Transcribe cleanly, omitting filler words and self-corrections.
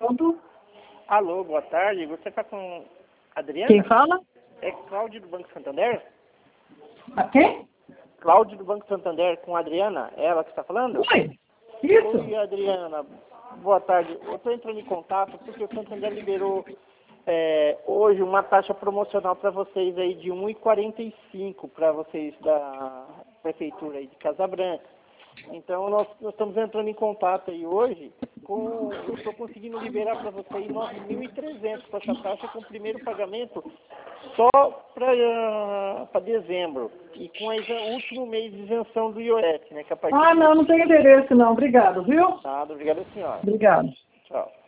Pronto. Alô, boa tarde. Você está com a Adriana? Quem fala? É Cláudio do Banco Santander? Quem? Cláudio do Banco Santander com a Adriana? É ela que está falando? Oi. Isso. Oi, Adriana. Boa tarde. Eu estou entrando em contato porque o Santander liberou hoje uma taxa promocional para vocês aí de 1,45 para vocês da Prefeitura aí de Casa Branca. Então nós estamos entrando em contato aí hoje eu estou conseguindo liberar para vocês 9.300 com essa taxa com o primeiro pagamento só para dezembro e com o último mês de isenção do IOF, né? Que a partir Não tem interesse não. Obrigado, viu? Nada, obrigado, senhora. Obrigado. Tchau.